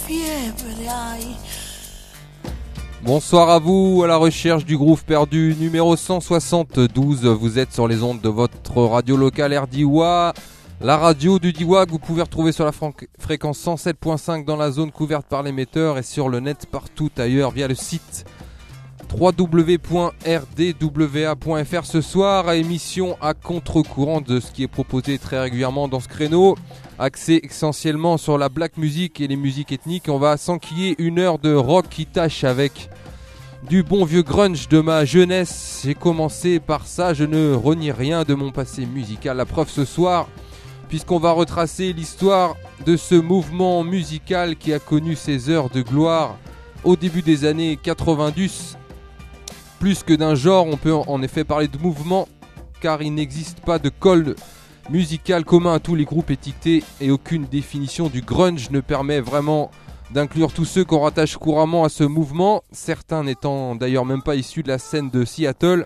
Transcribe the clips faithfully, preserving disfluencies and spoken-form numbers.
fiebre hai. Bonsoir à vous, à la recherche du groove perdu numéro cent soixante-douze. Vous êtes sur les ondes de votre radio locale R D W A, la radio du D W A que vous pouvez retrouver sur la fran- fréquence cent sept virgule cinq dans la zone couverte par l'émetteur et sur le net partout ailleurs via le site w w w point r d w a point f r. Ce soir, émission à contre-courant de ce qui est proposé très régulièrement dans ce créneau, axé essentiellement sur la black music et les musiques ethniques. On va s'enquiller une heure de rock qui tâche avec du bon vieux grunge de ma jeunesse. J'ai commencé par ça, je ne renie rien de mon passé musical. La preuve ce soir, puisqu'on va retracer l'histoire de ce mouvement musical qui a connu ses heures de gloire au début des années quatre-vingt-dix. Plus que d'un genre, on peut en effet parler de mouvement, car il n'existe pas de code musical commun à tous les groupes étiquetés et aucune définition du grunge ne permet vraiment d'inclure tous ceux qu'on rattache couramment à ce mouvement, certains n'étant d'ailleurs même pas issus de la scène de Seattle.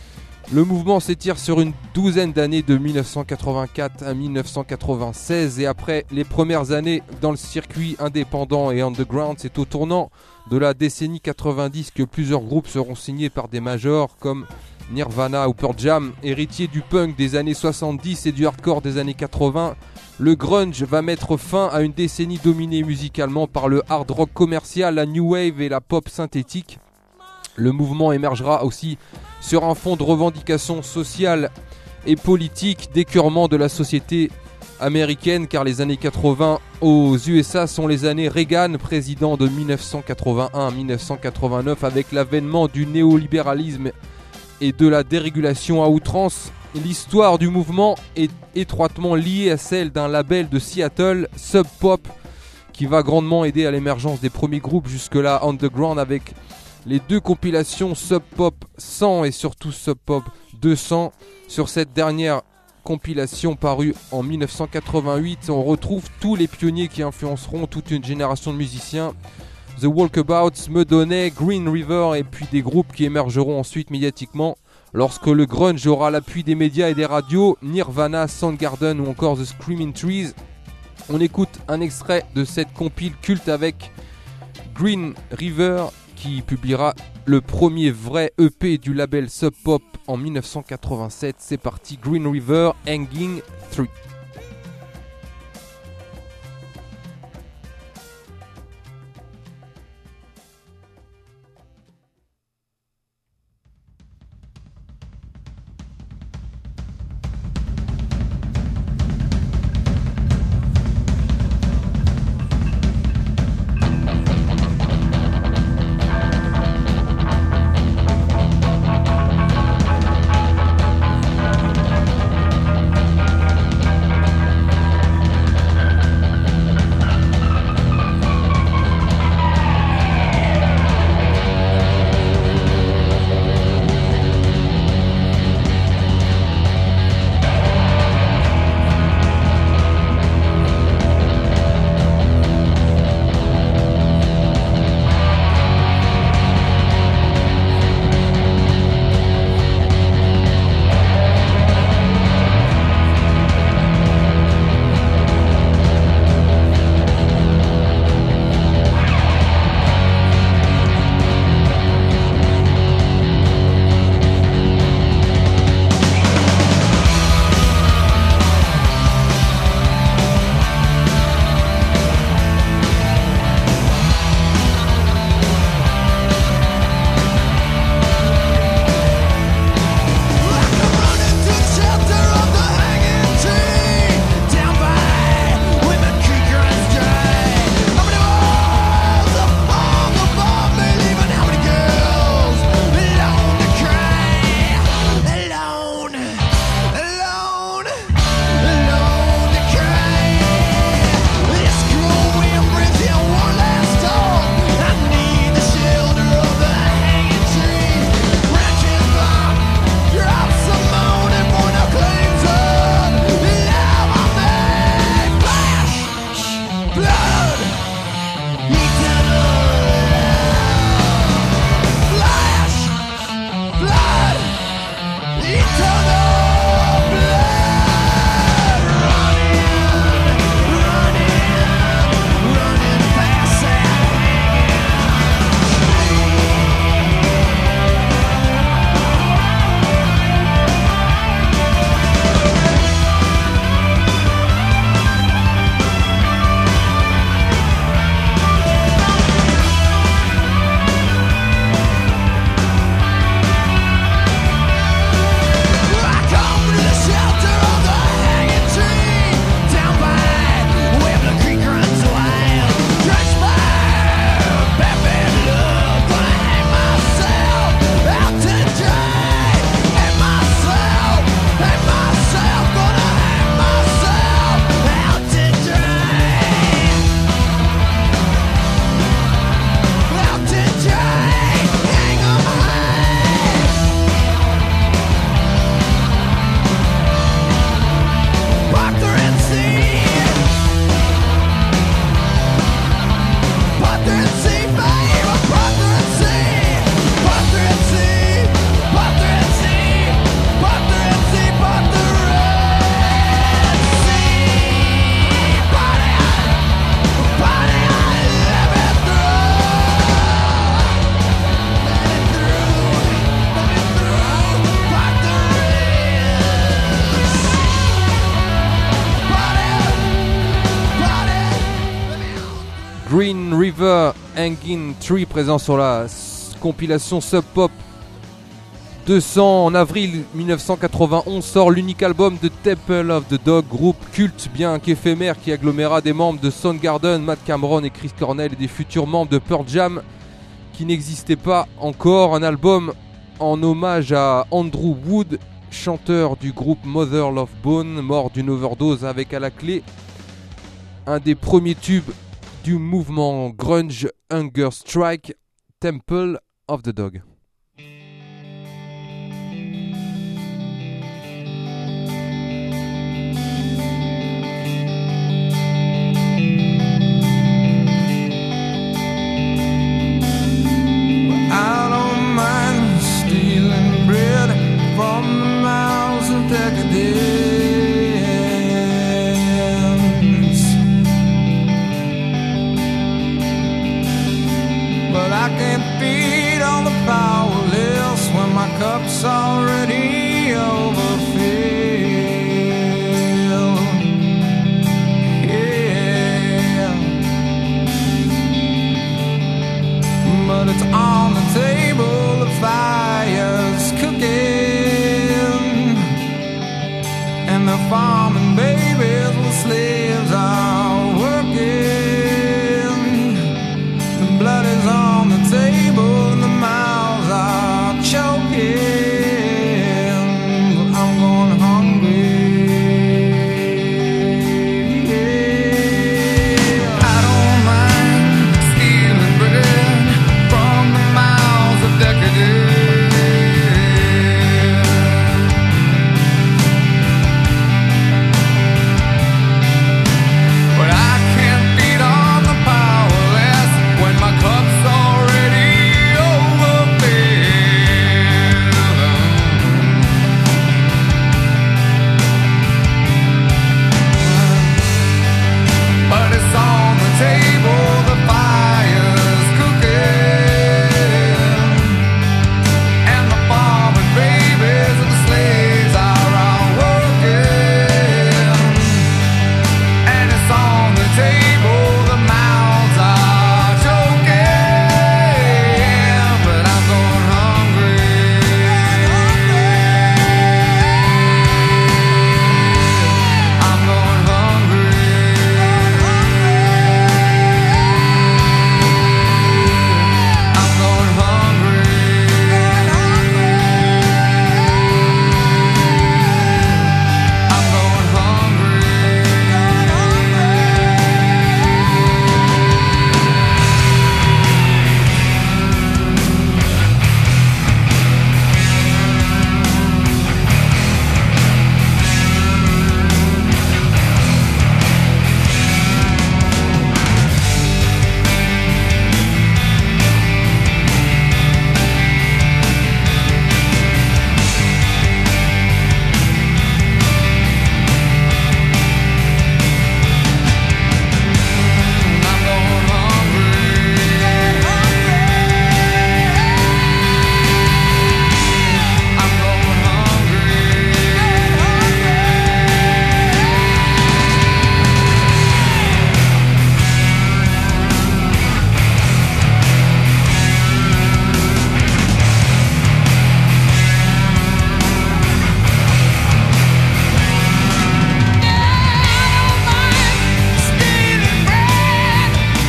Le mouvement s'étire sur une douzaine d'années de dix-neuf cent quatre-vingt-quatre à dix-neuf cent quatre-vingt-seize et après les premières années dans le circuit indépendant et underground, c'est au tournant de la décennie quatre-vingt-dix que plusieurs groupes seront signés par des majors comme Nirvana ou Pearl Jam. Héritier du punk des années soixante-dix et du hardcore des années quatre-vingts, le grunge va mettre fin à une décennie dominée musicalement par le hard rock commercial, la new wave et la pop synthétique. Le mouvement émergera aussi sur un fond de revendications sociales et politiques, d'écœurement de la société américaine, car les années quatre-vingts aux U S A sont les années Reagan, président de dix-neuf cent quatre-vingt-un à dix-neuf cent quatre-vingt-neuf, avec l'avènement du néolibéralisme et de la dérégulation à outrance. L'histoire du mouvement est étroitement liée à celle d'un label de Seattle, Sub Pop, qui va grandement aider à l'émergence des premiers groupes jusque-là underground, avec les deux compilations Sub Pop cent et surtout Sub Pop deux cents. Sur cette dernière compilation parue en dix-neuf cent quatre-vingt-huit, on retrouve tous les pionniers qui influenceront toute une génération de musiciens. The Walkabouts, Medoney, Green River et puis des groupes qui émergeront ensuite médiatiquement lorsque le grunge aura l'appui des médias et des radios, Nirvana, Soundgarden ou encore The Screaming Trees. On écoute un extrait de cette compile culte avec Green River qui publiera le premier vrai E P du label Sub Pop en dix-neuf cent quatre-vingt-sept. C'est parti, Green River, Hanging Tree. Thank One River Hanging Tree, présent sur la compilation Sub Pop deux cents. En avril dix-neuf cent quatre-vingt-onze sort l'unique album de Temple of the Dog, groupe culte bien qu'éphémère qui aggloméra des membres de Soundgarden, Matt Cameron et Chris Cornell et des futurs membres de Pearl Jam qui n'existaient pas encore. Un album en hommage à Andrew Wood, chanteur du groupe Mother Love Bone, mort d'une overdose, avec à la clé un des premiers tubes du mouvement grunge Hunger Strike, Temple of the Dog. I don't mind stealing bread from the mouths of decadence, but I can't feed on the powerless when my cup's already overfilled. Yeah, but it's on the table, the fire's cooking, and the farming babies with slaves are working. The blood is on the table and the mouths are choking, but I'm going hungry. Yeah. I don't mind stealing bread from the mouths of decadence, but I can't feed on the powerless when my cup's already overfilled. But it's on the table, the fire's cooking, and the farming babies and the slaves are all working. And it's on the table, the mouths are choking, but I'm going hungry. I'm going hungry. I'm going hungry. I'm going hungry. I'm going hungry. I'm going stealing bread.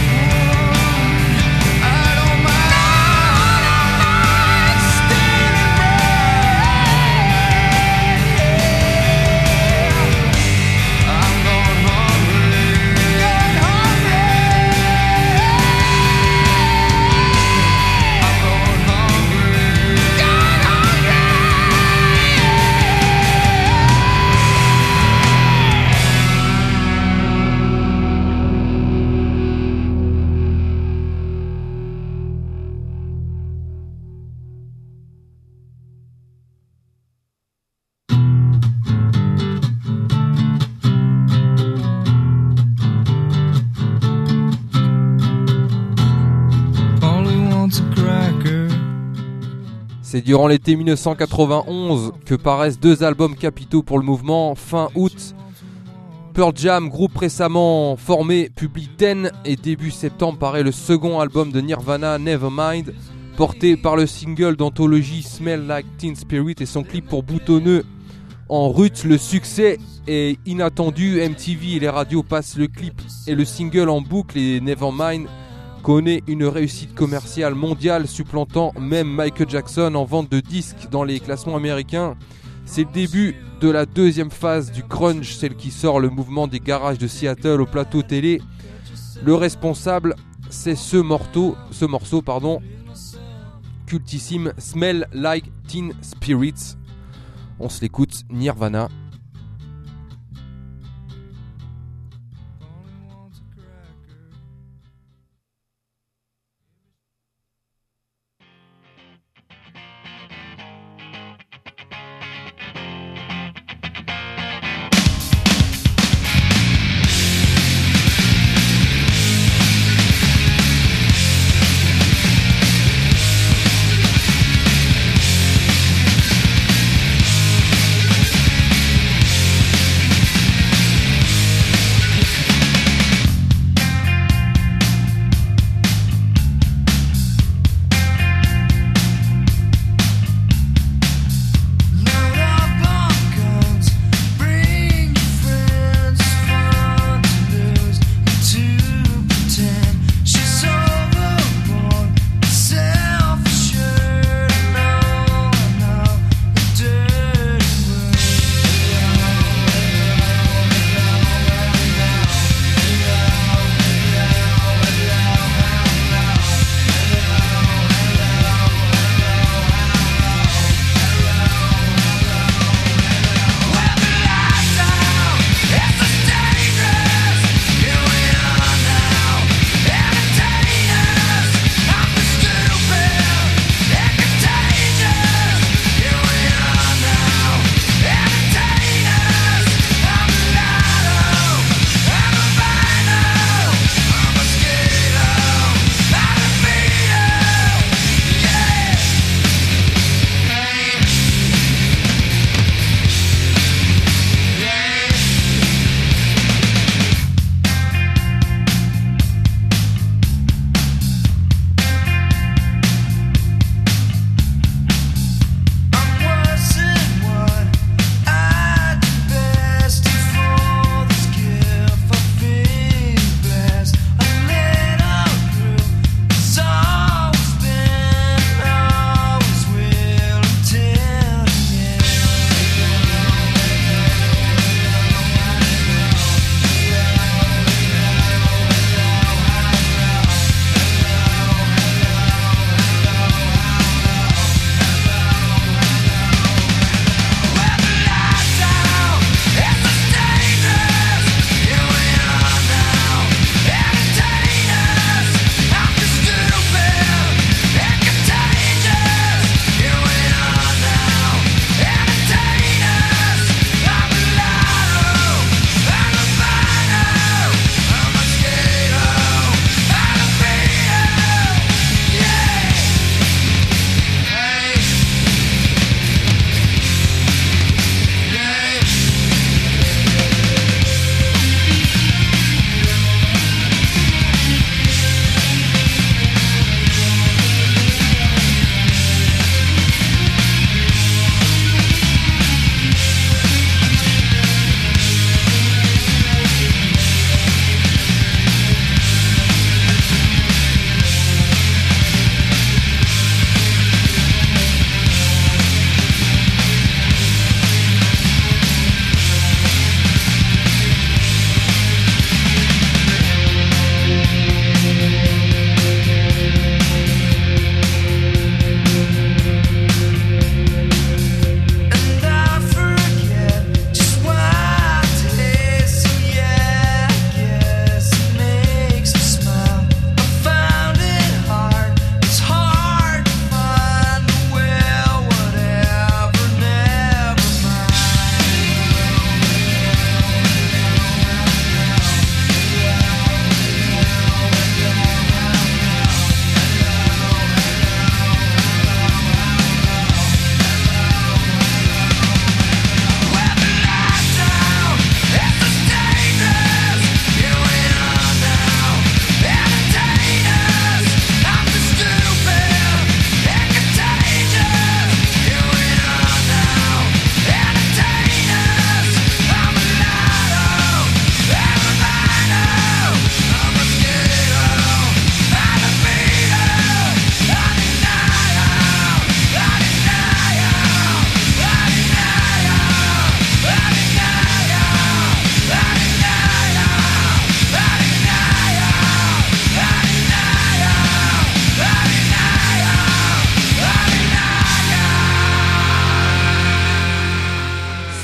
I don't mind stealing bread. I'm going hungry. I'm going All he wants a cracker. C'est durant l'été dix-neuf cent quatre-vingt-onze que paraissent deux albums capitaux pour le mouvement. Fin août, Pearl Jam, groupe récemment formé, publie Ten et début septembre paraît le second album de Nirvana, Nevermind, porté par le single d'anthologie Smell Like Teen Spirit et son clip pour boutonneux en rut. Le succès est inattendu, M T V et les radios passent le clip et le single en boucle et Nevermind connaît une réussite commerciale mondiale, supplantant même Michael Jackson en vente de disques dans les classements américains. C'est le début de la deuxième phase du grunge, celle qui sort le mouvement des garages de Seattle au plateau télé. Le responsable, c'est ce morceau, ce morceau pardon, cultissime, Smell Like Teen Spirits. On se l'écoute, Nirvana. Smell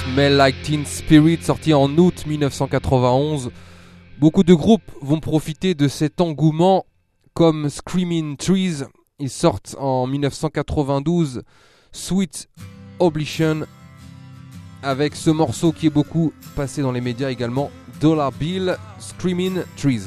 Smell Like Teen Spirit, sorti en août dix-neuf cent quatre-vingt-onze. Beaucoup de groupes vont profiter de cet engouement, comme Screaming Trees. Ils sortent en dix-neuf cent quatre-vingt-douze Sweet Oblivion, avec ce morceau qui est beaucoup passé dans les médias également, Dollar Bill, Screaming Trees.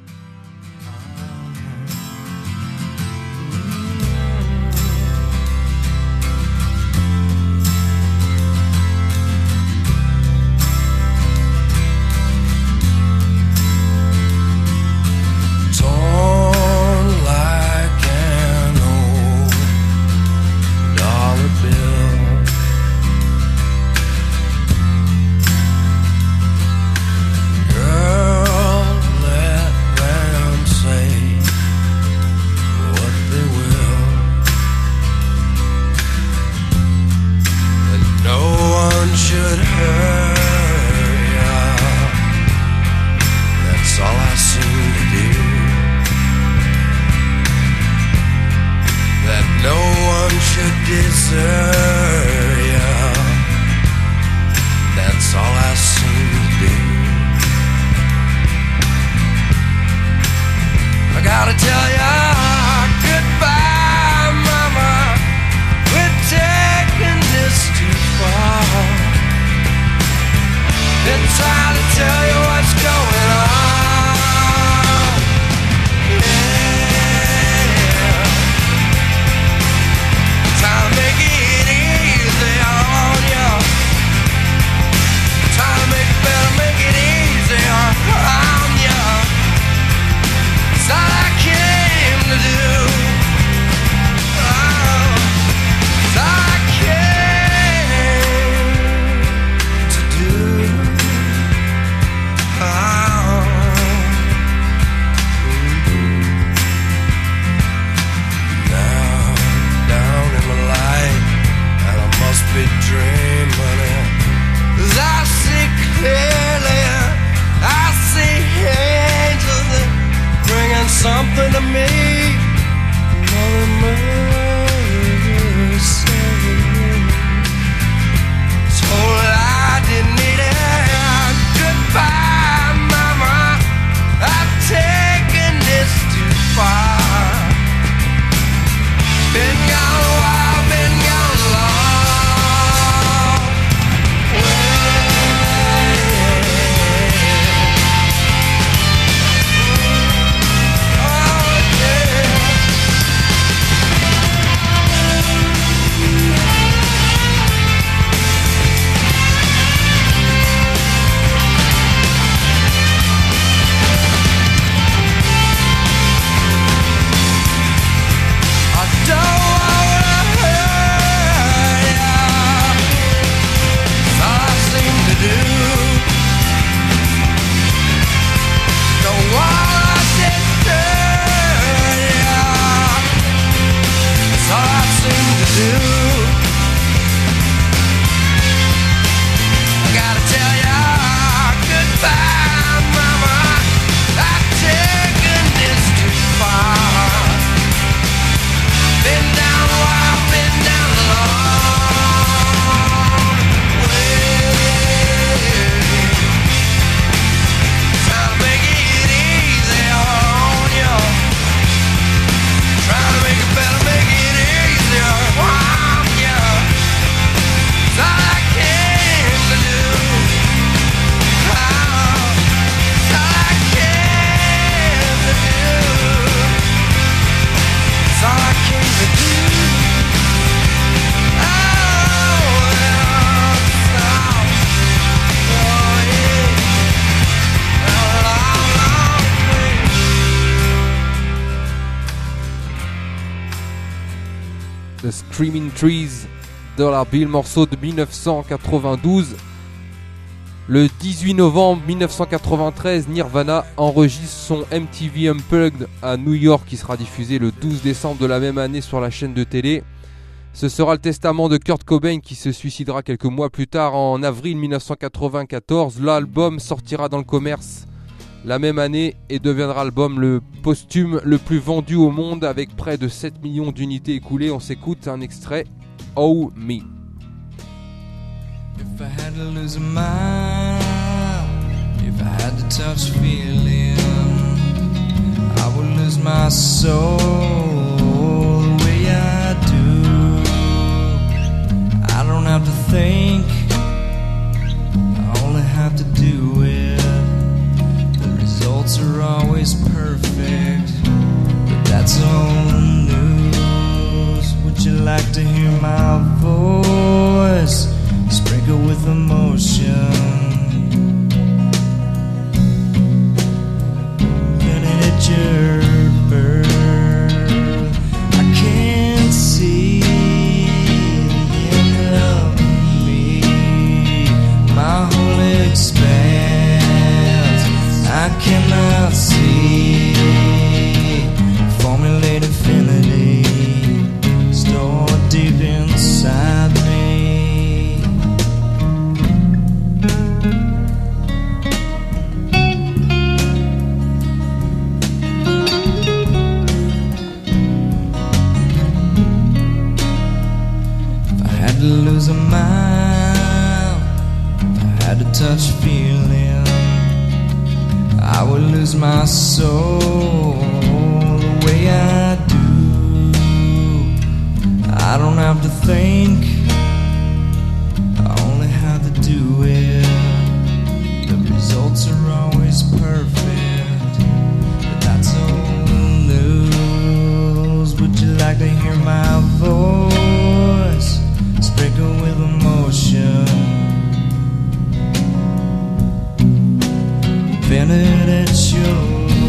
Screaming Trees, Dollar Bill, morceau de dix-neuf cent quatre-vingt-douze. Le dix-huit novembre dix-neuf cent quatre-vingt-treize, Nirvana enregistre son M T V Unplugged à New York, qui sera diffusé le douze décembre de la même année sur la chaîne de télé. Ce sera le testament de Kurt Cobain, qui se suicidera quelques mois plus tard en avril dix-neuf cent quatre-vingt-quatorze. L'album sortira dans le commerce la même année et deviendra l'album le posthume le plus vendu au monde, avec près de sept millions d'unités écoulées. On s'écoute un extrait, Oh Me. If I had to lose a mind, if I had to touch feeling, I would lose my soul the way I do. I don't have to think, I only have to do it. The results are always perfect, but that's old news. Would you like to hear my voice sprinkled with emotion? Can it hit your birth? I can't see the end of me. My whole expanse I cannot see. Formulate infinity stored deep inside me. If I had to lose a mile, if I had to touch feeling, I would lose my soul the way I do. I don't have to think, I only have to do it. The results are always perfect, but that's old news. Would you like to hear my voice sprinkled with emotion? Invented at your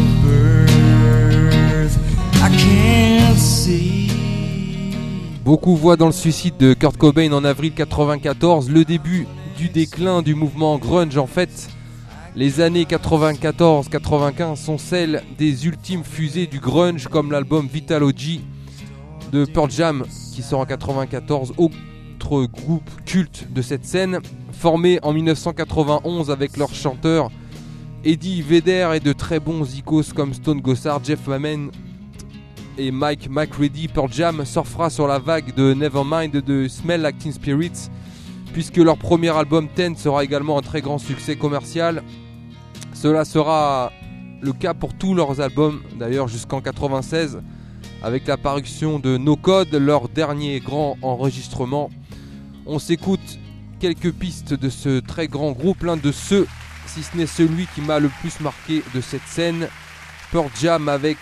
birth, I can't see. Beaucoup voient dans le suicide de Kurt Cobain en avril quatre-vingt-quatorze le début du déclin du mouvement grunge. En fait, les années quatre-vingt-quatorze quatre-vingt-quinze sont celles des ultimes fusées du grunge, comme l'album Vitalogy de Pearl Jam qui sort en quatre-vingt-quatorze, autre groupe culte de cette scène, formé en dix-neuf cent quatre-vingt-onze avec leur chanteur Eddie Vedder et de très bons icônes comme Stone Gossard, Jeff Ament et Mike McCready. Pearl Jam surfera sur la vague de Nevermind de Smell Like Teen Spirit, puisque leur premier album Ten sera également un très grand succès commercial. Cela sera le cas pour tous leurs albums d'ailleurs jusqu'en quatre-vingt-seize, avec la parution de No Code, leur dernier grand enregistrement. On s'écoute quelques pistes de ce très grand groupe, l'un de ceux, si ce n'est celui qui m'a le plus marqué de cette scène, Pearl Jam, avec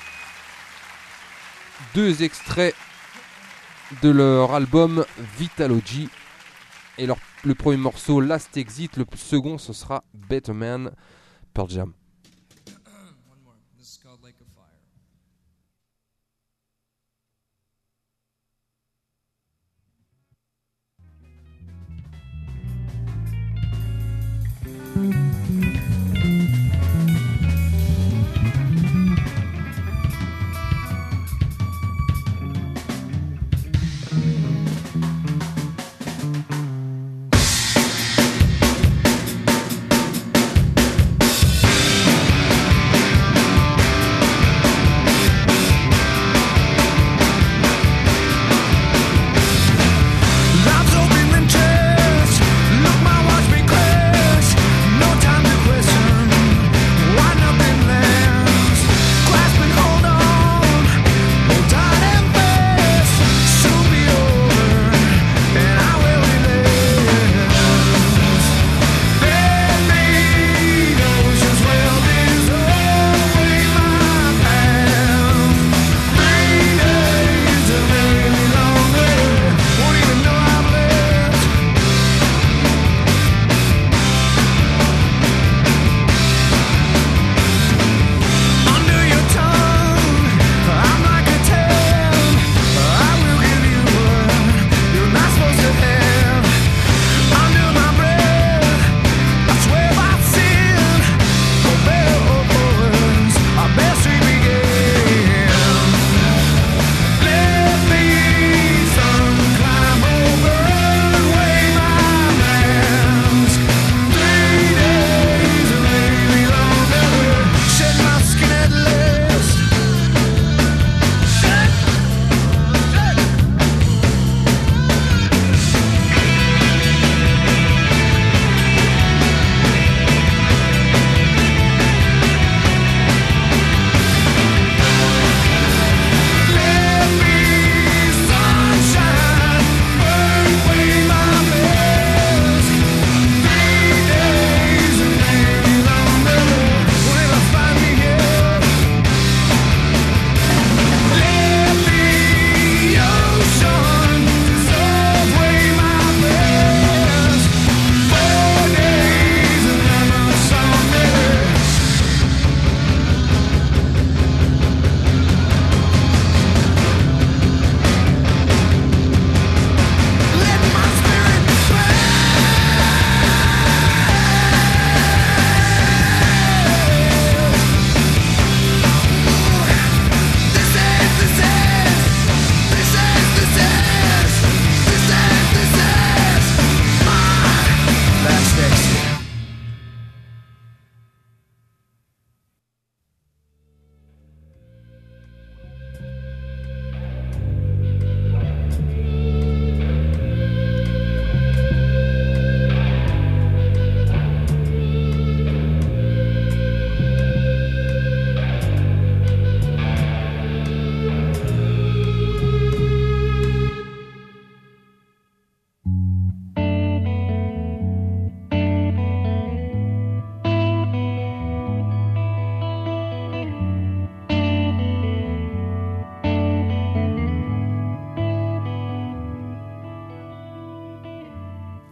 deux extraits de leur album Vitalogy et leur, le premier morceau Last Exit, le second ce sera Better Man. Pearl Jam. Lives open and chest, look my watch be crashed. No time to question.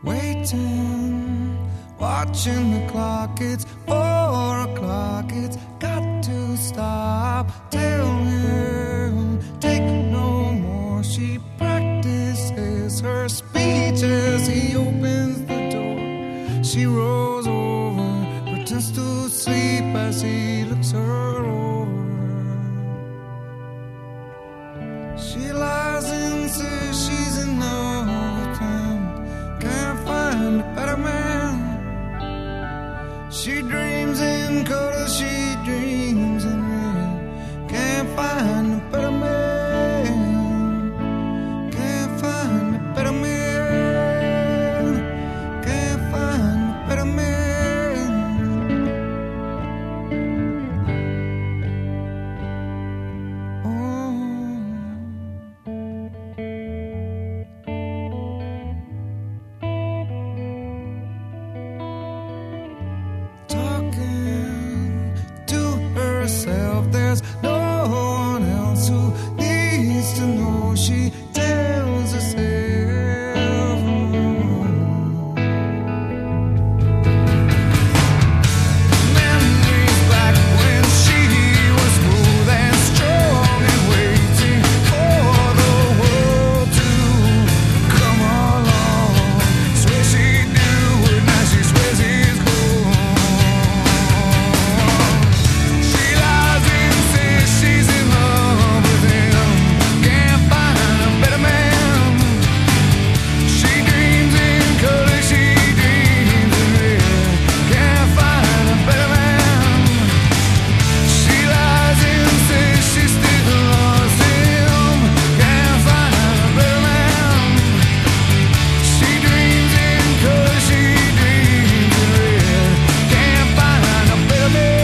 waiting, watching the clock. It's four o'clock, it's got to stop. Tell him, take no more. She practices her speech as he opens the door. She rolls over, pretends to sleep as he looks her over. She lies and says she's in love with him, can't find a better man. She dreams in color, she dreams in red, can't find a better man, can't find a better man, can't find a better man. There's no one else who needs to know. She tells herself. Memories back when she was smooth and strong and waiting for the world to come along. Swear she'd do it, now she swears he's gone. She's in love with him, can't find a better man. She dreams in color, she dreams in red, can't find a better man. She lies and says she still loves him, can't find a better man. She dreams in color, she dreams in red, can't find a better man.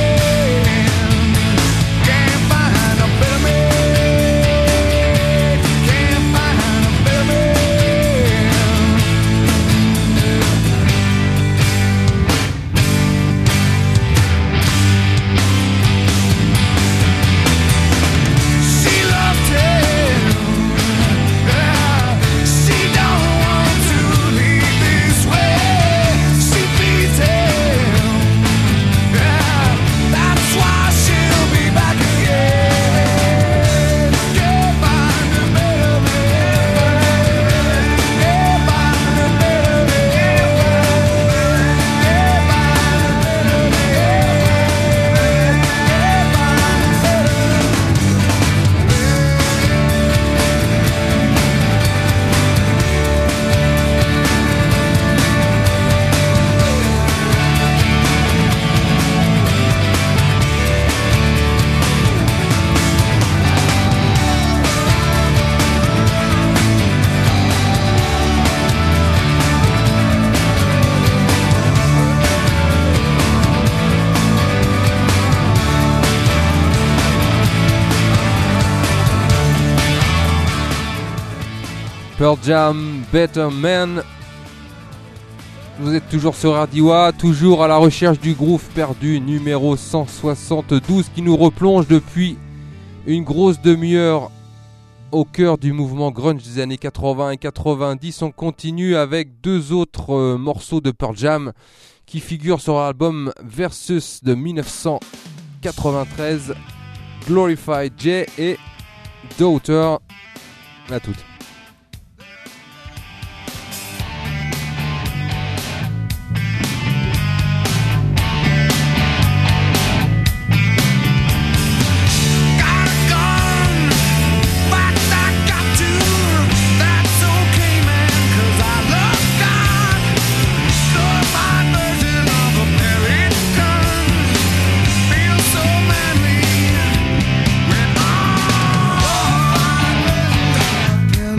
Pearl Jam, Better Man. Vous êtes toujours sur Ardiwa, toujours à la recherche du groove perdu numéro cent soixante-douze qui nous replonge depuis une grosse demi-heure au cœur du mouvement grunge des années quatre-vingts et quatre-vingt-dix. On continue avec deux autres euh, morceaux de Pearl Jam qui figurent sur l'album Versus de dix-neuf cent quatre-vingt-treize, Glorified J et Daughter. À toutes. Tell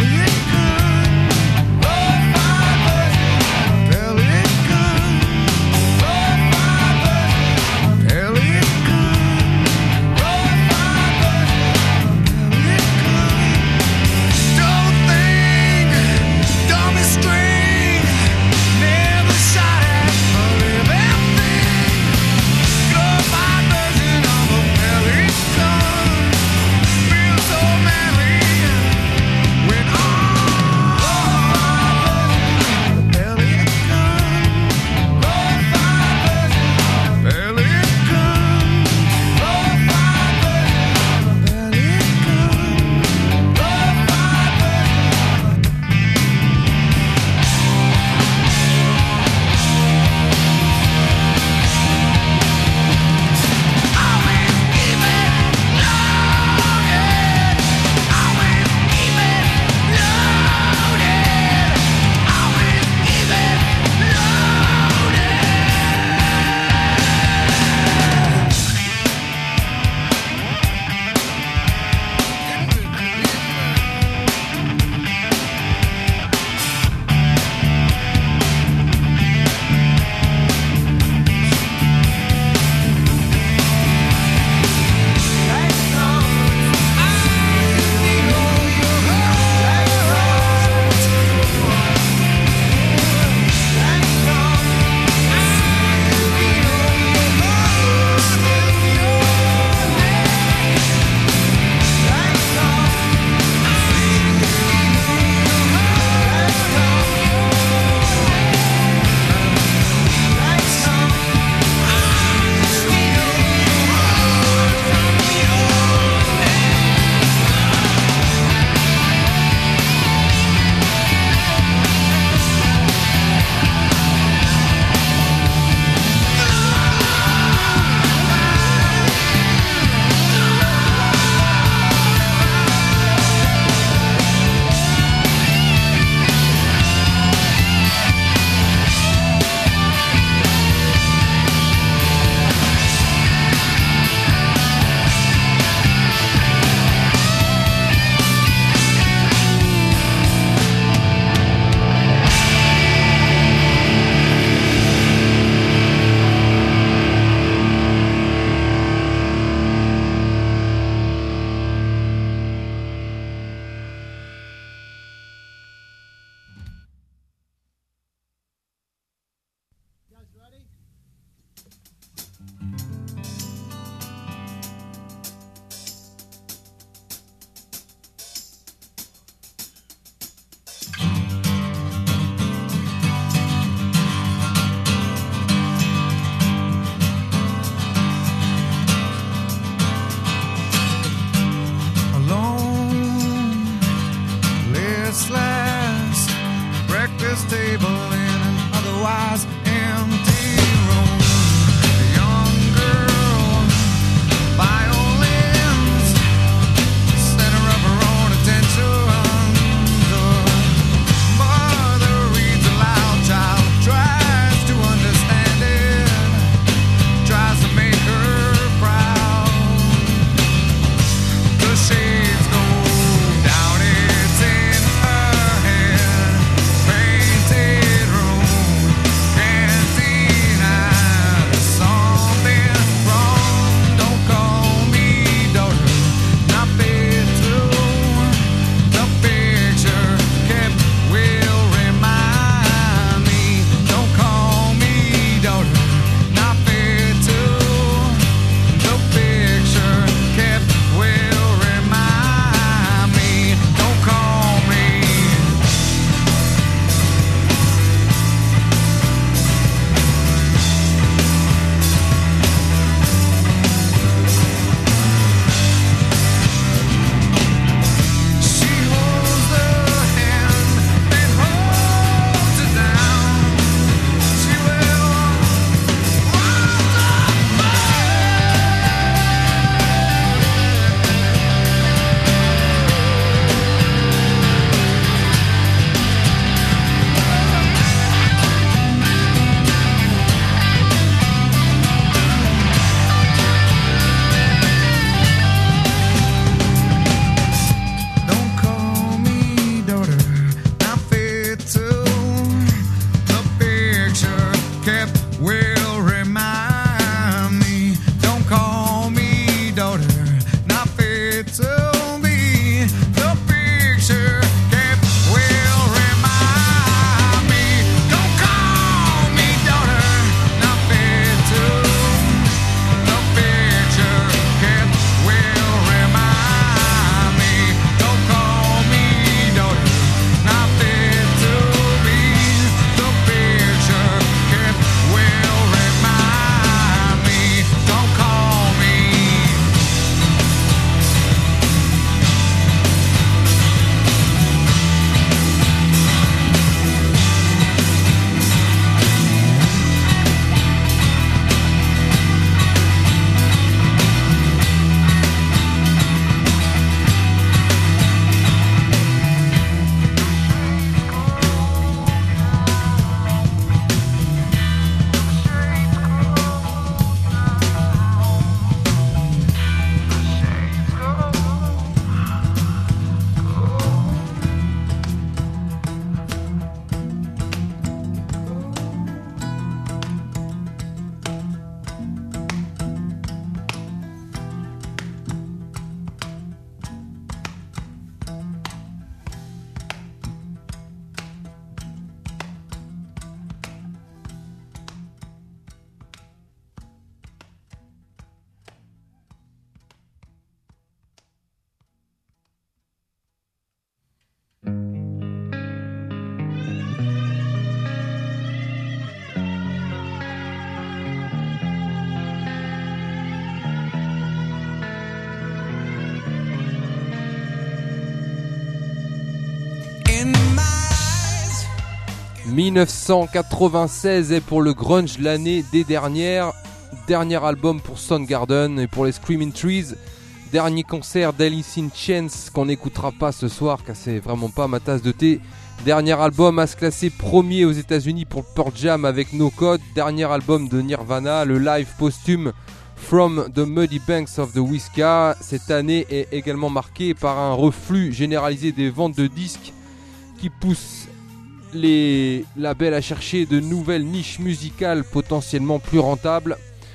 dix-neuf cent quatre-vingt-seize est pour le grunge l'année des dernières. Dernier album pour Soundgarden et pour les Screaming Trees. Dernier concert d'Alice in Chains qu'on n'écoutera pas ce soir car c'est vraiment pas ma tasse de thé. Dernier album à se classer premier aux États-Unis pour Pearl Jam avec No Code. Dernier album de Nirvana, le live posthume From the Muddy Banks of the Whiskey. Cette année est également marquée par un reflux généralisé des ventes de disques qui pousse les labels à chercher de nouvelles niches musicales potentiellement plus rentables.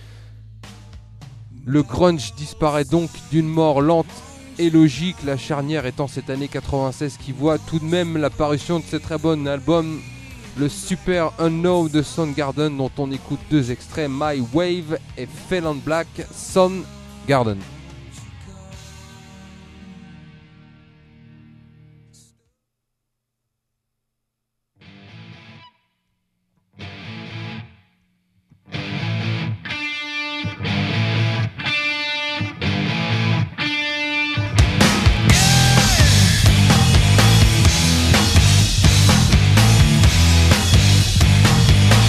Le grunge disparaît donc d'une mort lente et logique, la charnière étant cette année quatre-vingt-seize qui voit tout de même l'apparition de ce très bon album, le Super Unknown de Soundgarden, dont on écoute deux extraits, My Wave et Fell on Black. Soundgarden.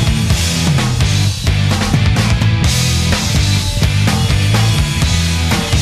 We'll be right back.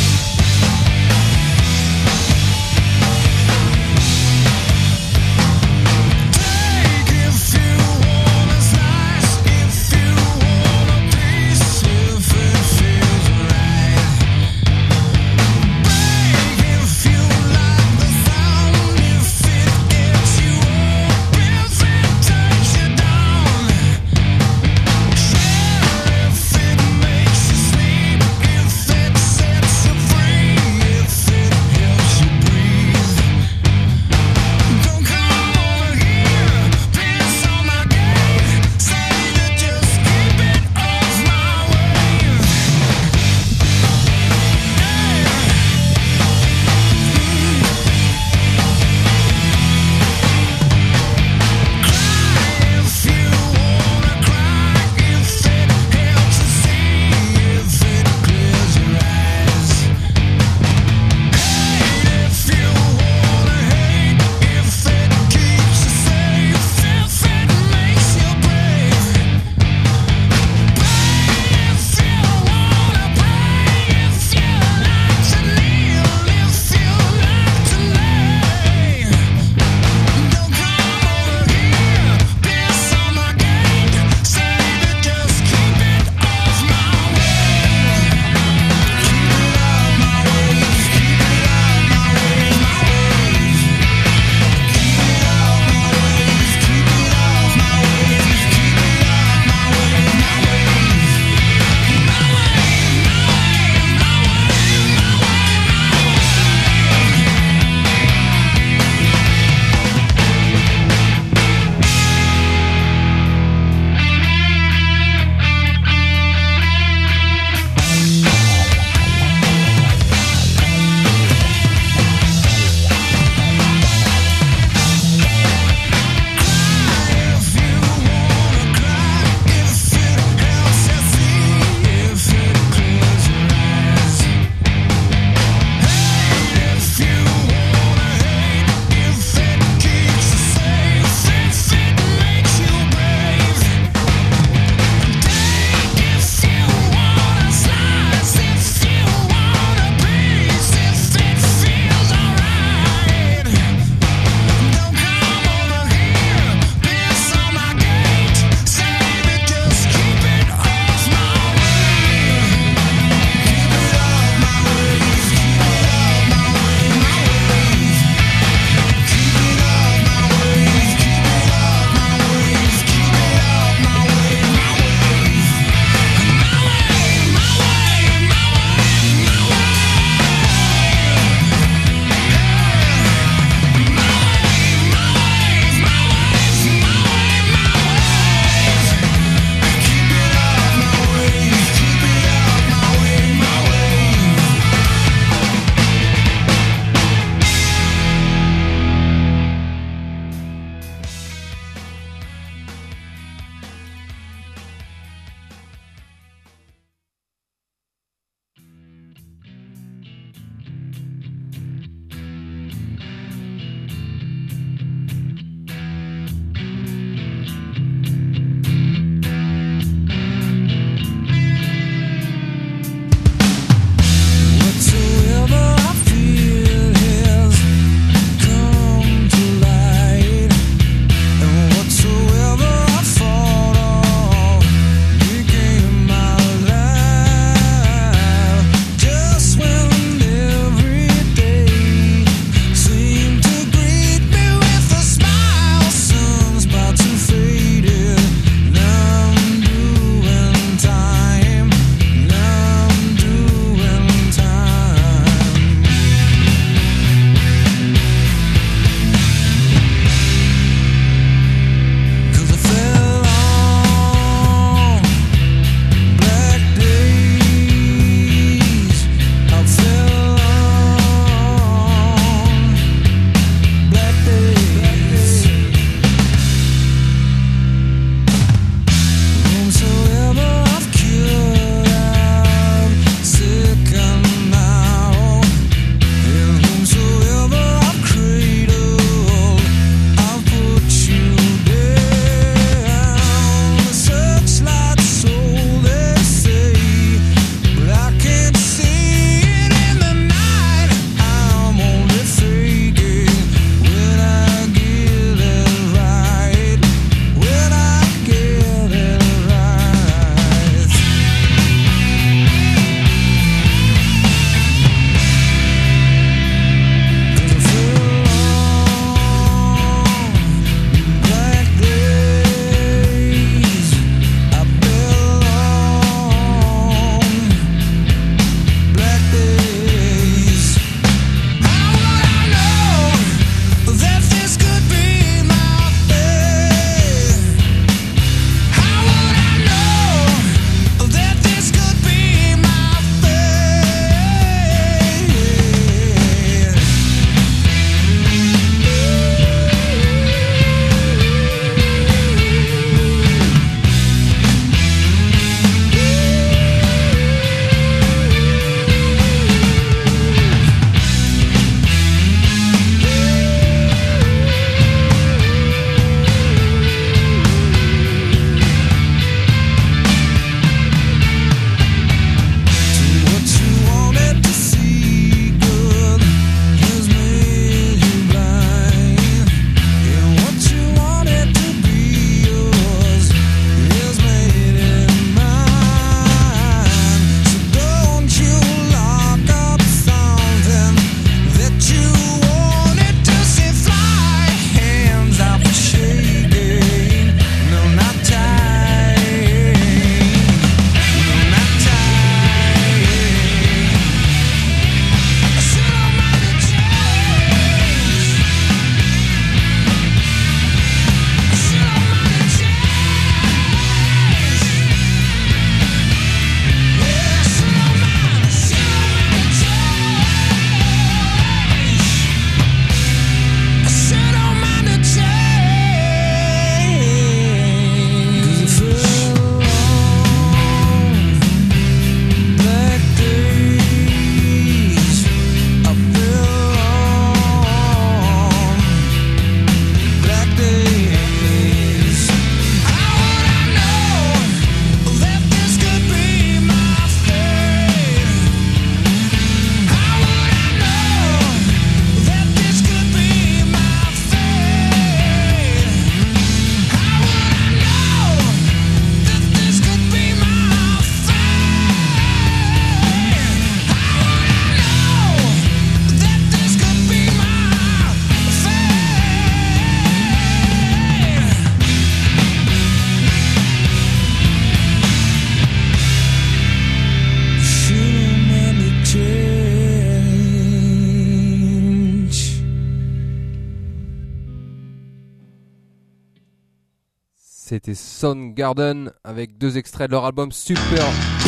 c'était Soundgarden avec deux extraits de leur album Super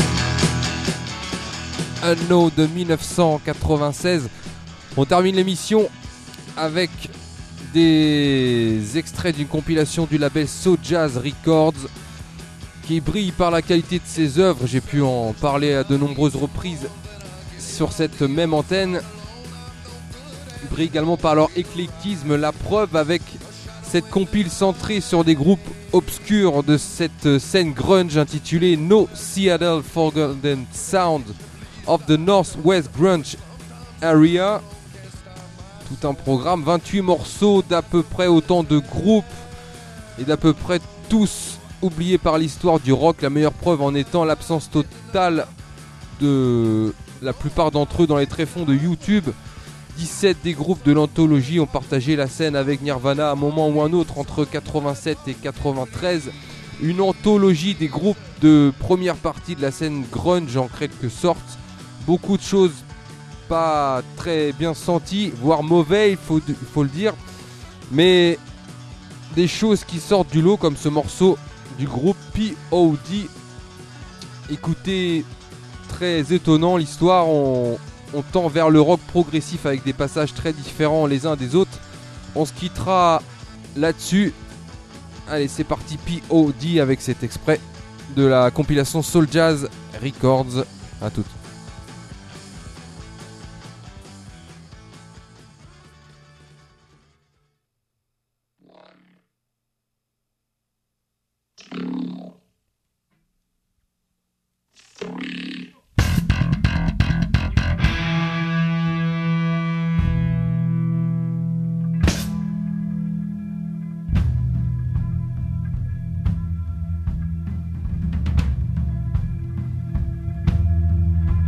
Unknown de dix-neuf cent quatre-vingt-seize. On termine l'émission avec des extraits d'une compilation du label So Jazz Records qui brille par la qualité de ses œuvres. J'ai pu en parler à de nombreuses reprises sur cette même antenne. Il brille également par leur éclectisme, la preuve avec cette compile centrée sur des groupes obscurs de cette scène grunge intitulée No Seattle Forgotten Sound of the Northwest Grunge Area. Tout un programme, vingt-huit morceaux d'à peu près autant de groupes et d'à peu près tous oubliés par l'histoire du rock. La meilleure preuve en étant l'absence totale de la plupart d'entre eux dans les tréfonds de YouTube. dix-sept des groupes de l'anthologie ont partagé la scène avec Nirvana à un moment ou un autre entre quatre-vingt-sept et quatre-vingt-treize. Une anthologie des groupes de première partie de la scène grunge en quelque sorte. Beaucoup de choses pas très bien senties, voire mauvais, il faut, il faut le dire. Mais des choses qui sortent du lot comme ce morceau du groupe P O D. Écoutez, très étonnant l'histoire, on... On tend vers le rock progressif avec des passages très différents les uns des autres. On se quittera là-dessus. Allez, c'est parti, P O D avec cet extrait de la compilation Soul Jazz Records. À toutes. Three.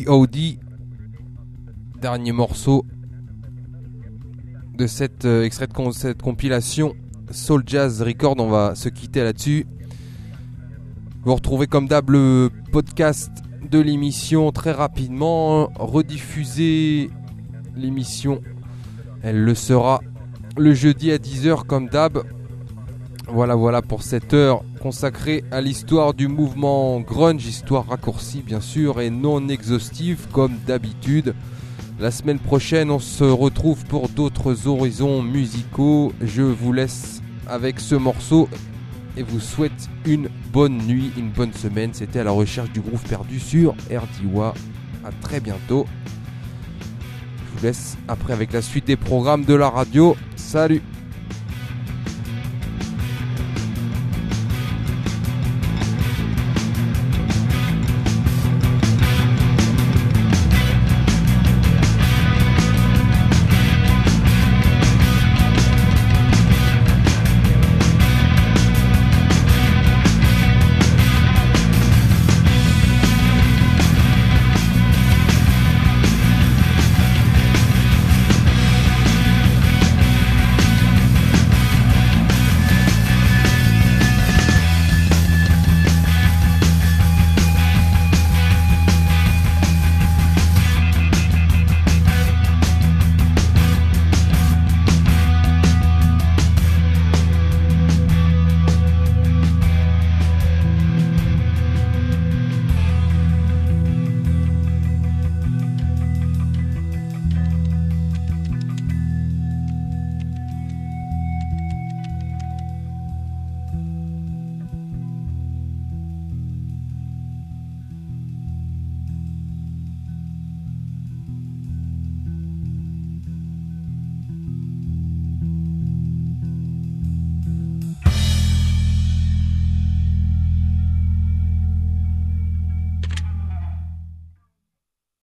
O D, dernier morceau de cette euh, extrait de con- cette compilation Soul Jazz Record. On va se quitter là-dessus. Vous retrouvez comme d'hab le podcast de l'émission très rapidement. Rediffuser l'émission, elle le sera le jeudi à dix heures comme d'hab. Voilà, voilà pour cette heure consacrée à l'histoire du mouvement grunge, histoire raccourcie bien sûr et non exhaustive comme d'habitude. La semaine prochaine, on se retrouve pour d'autres horizons musicaux. Je vous laisse avec ce morceau et vous souhaite une bonne nuit, une bonne semaine. C'était À la recherche du groove perdu sur R D W A. À très bientôt. Je vous laisse après avec la suite des programmes de la radio. Salut!